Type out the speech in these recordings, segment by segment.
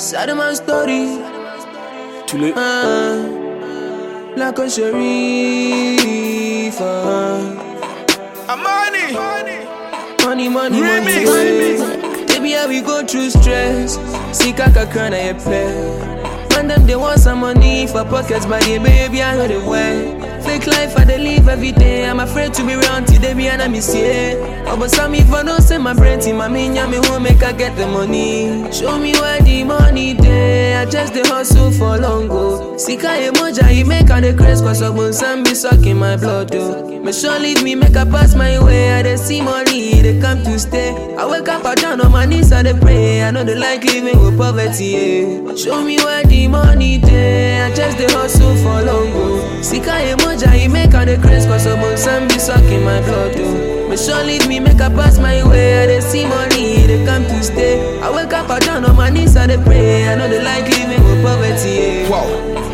Sad man story. Too late. Like a sheriff. Amani. Money. Baby, how we go through stress. See kaka crana ye pay. Man them they want some money for pockets, but yeah, baby I know the way. Fake life I they live every day. I'm afraid to be around till they be an miss yeah. Oh, but some if I don't send my brain to my minya me won't make I get the money. Show me where the money there. I just the hustle for long go. Sika emoja he make all the craze cause of some be sucking my blood though. Me sure leave me make I pass my way. I they see money they come to stay. I wake up I down on my knees I they pray. I know they like living with poverty yeah. Show me where the money there. I just the hustle for long go. Sika emoja he make all the craze cause of some be sucking my blood though. Me sure leave me make I pass my way. I they see money they come to stay. I wake up I down on my knees I they pray. I know they like living with poverty yeah. Wow.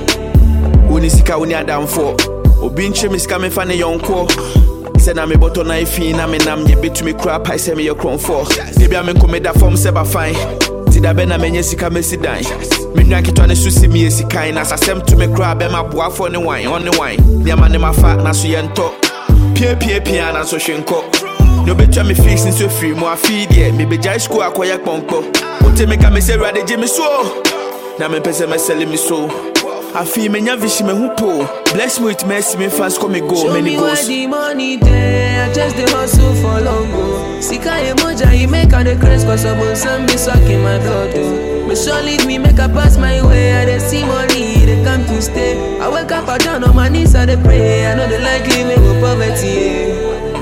Uni sika uni adam for. Obi nche mi sika me fa ne yonko. Se na me boto na ifi na me nam ye betumi kra pai se me ye kron for. Debi a me komeda form se ba fine. Ti da be na menye sika me si dan. Me nwa kitwa ne susi mi esikan na sasem to me kra be ma boa for ne wine on ne wine. Ne ma ne ma fa na so ye nto. Pie na so hwenko. No betwa me fix nso free mo afi de me be jai school akoya kponkpo. O te me ka me se rade je me so. Na me pese me sell me so. I feel me vision me hupo. Bless me with mercy, me fans come me go. Show many me goals. where the money there. I just the hustle for long go. Sika emoja he make all the craze cause of some be sucking my blood though. Me sure leave me make I pass my way. I they see money they come to stay. I wake up I down on my knees I they pray. I know they like living with poverty yeah.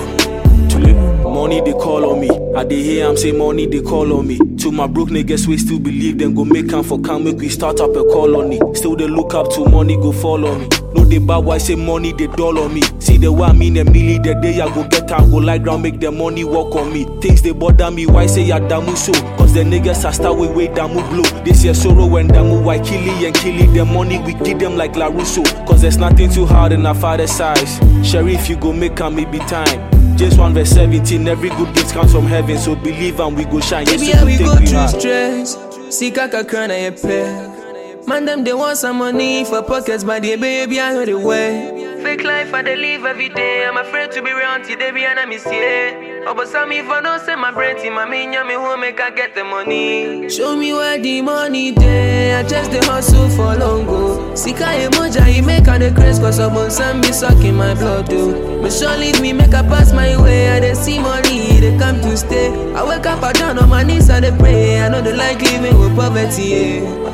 Money they call on me. I dey hear am say money they call on me. To my broke niggas we still believe them go make am for can make we start up a colony. Still they look up to money go fall on me. No they bad why say money they dull on me. See the way I mean a milli the day I go get out go like ground make the money work on me. Things they bother me why say ya damu so. Cause the niggas are start way damu blow. This year sorrow when damu why killy and killy the money we give them like La Russo. Cause there's nothing too hard in our father's size. Sheriff you go make am maybe time. Just 1 verse 17, every good gift comes from heaven, so believe and we go shine. Baby, how we go through stress. See kaka crana ye pay. Man them they want some money for pockets, but the baby I know the way. Fake life I they live every day. I'm afraid to be around till they be an miss yeah. Oh, but some if I don't send my brain to my minya me won't make I get the money. Show me where the money there. I just the hustle for long go. Sika emoja he make all the craze cause of some be sucking my blood though. Me sure leave me make I pass my way. I they see money they come to stay. I wake up I down on my knees I they pray. I know they like living with poverty yeah.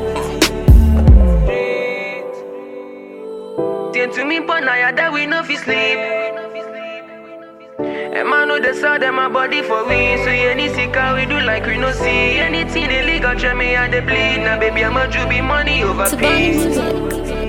To me, but now that we know fi sleep. And man know the side of my body for we. So any sick we do like we no see. Anything illegal try me and they bleed. Now baby I'ma do be money over peace.